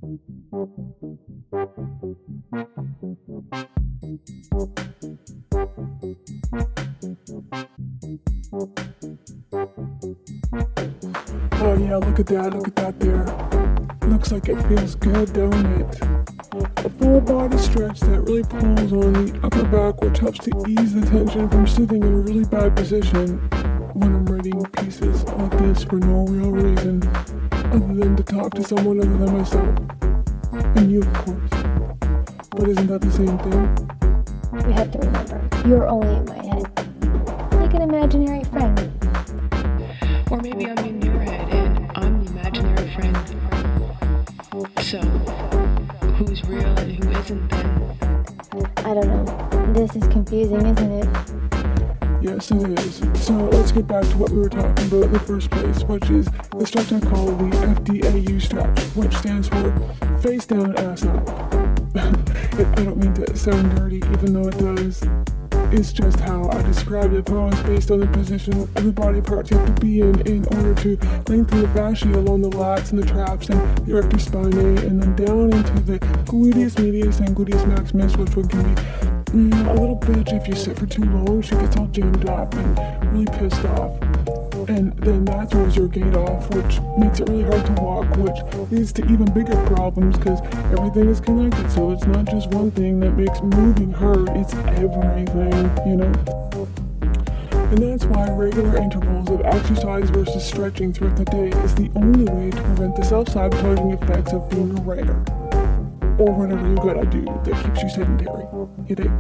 Oh yeah, look at that there. Looks like it feels good, don't it? A full body stretch that really pulls on the upper back, which helps to ease the tension from sitting in a really bad position when I'm writing pieces like this for no real reason other than to talk to someone other than myself. And you, of course. But isn't that the same thing? We have to remember, you're only in my head. Like an imaginary friend. Or maybe I'm in your head and I'm the imaginary friend. So, who's real and who isn't then? I don't know. This is confusing, isn't it? Yes, it is. So let's get back to what we were talking about in the first place, which is the stretch I call the FDAU stretch, which stands for face down, ass up. I don't mean to sound dirty, even though it does. It's just how I described it, but it's based on the position of the body parts you have to be in order to lengthen the fascia along the lats and the traps and the erector spinae, and then down into the gluteus medius and gluteus maximus, which one can be a little bitch if you sit for too long. She gets all jammed up and really pissed off. And then that throws your gait off, which makes it really hard to walk, which leads to even bigger problems because everything is connected. So it's not just one thing that makes moving hard, it's everything, you know? And that's why regular intervals of exercise versus stretching throughout the day is the only way to prevent the self-sabotaging effects of being a writer. Or whatever you gotta do that keeps you sedentary. You dig?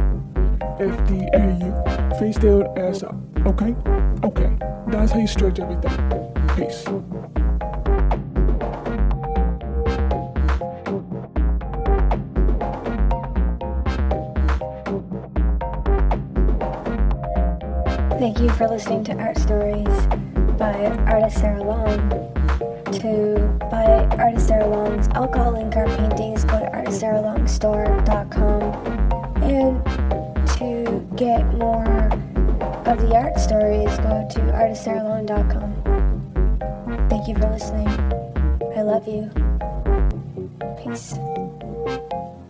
FDAU. Face down, ass up. Okay? Okay. That's how you stretch everything. Peace. Thank you for listening to Art Stories by artist Sarah Long. To buy artist Sarah Long's alcohol link art paintings, go to artistsaralongstore.com. And to get more of the art stories, go to artistsaralong.com. Thank you for listening. I love you. Peace.